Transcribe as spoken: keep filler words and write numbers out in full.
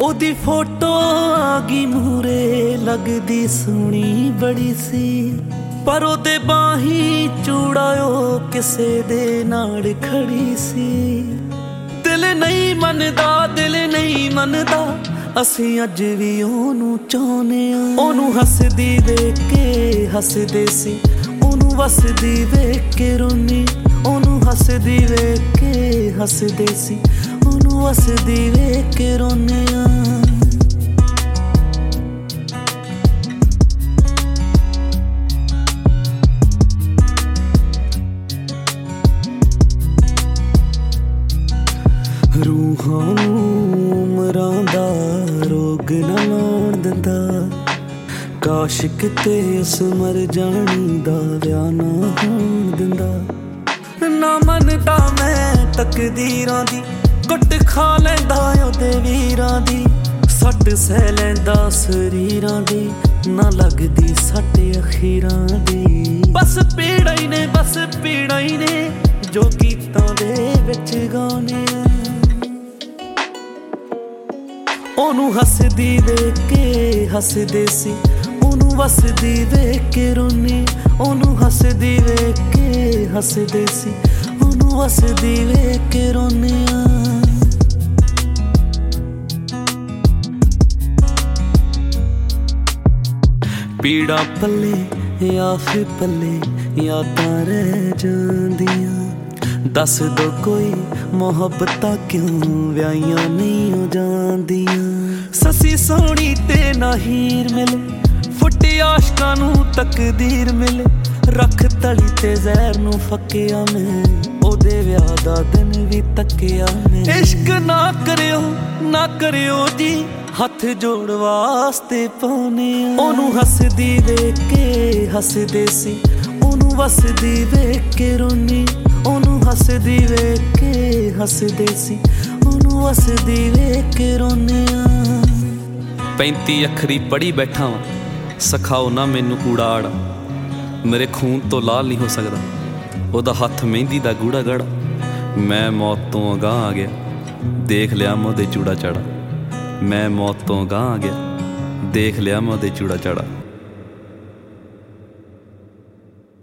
ओदी फोटो आ गई मूरे लगदी सोहनी बड़ी सी, पर ओदे बाही चूड़ायो किसे दे नाल खड़ी सी। दिल नहीं मनदा दिल नहीं मनदा असी अज भी ओनू चाहने आ। ओनू हसदी वेख के हसदे सी, ओनू वसदी वेख के रोनी। ओनू हसदी वेख के हसदे सी, ओनू वसदी वेख के रोने आ। रूहां नूं उमरां दा रोग ना लाउण दिंदा, काश किते उस मर जानी दा विआह ना होण दिंदा। ना मनदा मैं तकदीरां दी, कुट खा लैंदा ओदे वीरां दी। सट सह लैंदा शरीरां दी, ना लगदी सट अखीरां दी। बस पीड़ा ही ने बस पीड़ा ही ने जो गीतां दे विच गाने। ओनू हसदी वेख के हसदे सी, ओनू वसदी वेख के रोनी। ओनू हसदी वेख के हसदे सी, ओनू वसदी वेख के रोने आ। पीड़ा पल्ले या फिर पल्ले यादां रह जांदियां। दस दो कोई मोहब्बतां क्यों व्याहियां नहीं हो जांदियां। ससी सोहनी ते ना हीर मिले, फुटे आशकां नूं तकदीर मिले। रख तली ते जहर नूं फकिया मैं, ओदे विआह दा दिन भी तकिया मैं। इश्क ना करियो ना करियो जी, हथ जोड़ वास्ते पाने। ओनू हसदी वेख के हसदे सी, ओनू वसदी वेख के रोनी। ओनू हसदी वेख के हसदे सी, ओनू वसदी वेख के रोने आ। पैंती अखरी पढ़ी बैठा वां, सिखाओ ना मैनू कूड़ा आड़ा। मेरे खून तो लाल नहीं हो सकदा ओदा हथ मेहंदी दा गूड़ा गाड़ा। मैं मौत तो अगां आ गया, देख लिया मैं ओदे चूड़ा चाड़ा। मैं मौत तो अगां आ गया, देख लिया मैं ओदे चूड़ा चाड़ा।